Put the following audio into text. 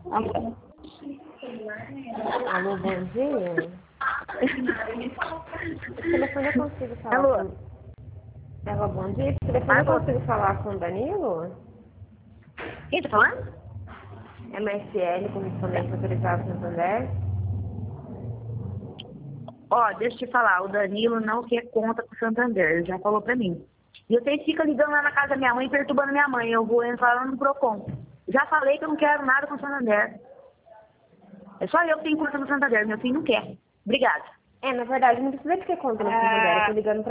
Alô, bom dia. Esse telefone eu consigo falar Alô? Alô, bom dia. Esse telefone eu consigo falar com o Danilo? Quem tá falando? MSL, correspondente autorizado Santander. Ó, deixa eu te falar, o Danilo não quer conta com o Santander, ele já falou pra mim. E vocês ficam ligando lá na casa da minha mãe, perturbando minha mãe. Eu vou entrar lá no Procon. Já falei que eu não quero nada com o Santander. É só eu que tenho conta no Santander, meu filho não quer. Obrigada. Na verdade, não precisa de ter conta no Santander. Eu tô ligando pra